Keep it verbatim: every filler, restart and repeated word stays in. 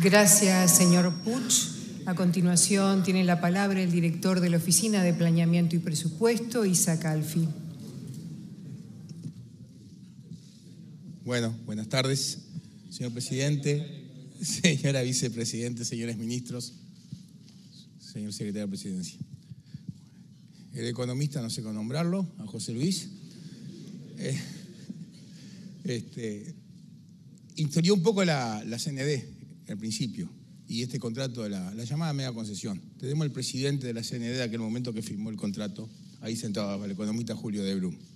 Gracias, señor Puig. A continuación tiene la palabra el director de la Oficina de Planeamiento y Presupuesto, Isaac Alfi. Bueno, buenas tardes, señor presidente, señora vicepresidente, señores ministros, señor secretario de Presidencia. El economista, no sé cómo nombrarlo, a José Luis, eh, este, historió un poco la, la C N D al principio y este contrato de la, la llamada media concesión. Tenemos el presidente de la C N D de aquel momento que firmó el contrato, ahí sentado el economista Julio de Blum.